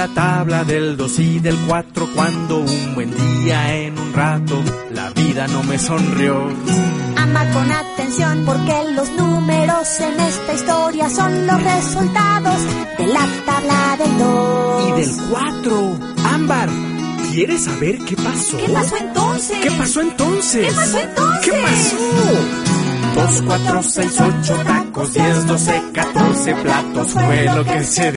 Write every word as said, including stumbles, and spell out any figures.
la tabla del dos y del cuatro, cuando un buen día en un rato la vida no me sonrió. Ama con atención, porque los números en esta historia son los resultados de la tabla del dos y del cuatro. Ámbar, ¿quieres saber qué pasó? ¿Qué pasó entonces? ¿Qué pasó entonces? ¿Qué pasó entonces? ¿Qué pasó? Dos, cuatro, seis, ocho tacos, diez, doce, catorce platos fue lo que se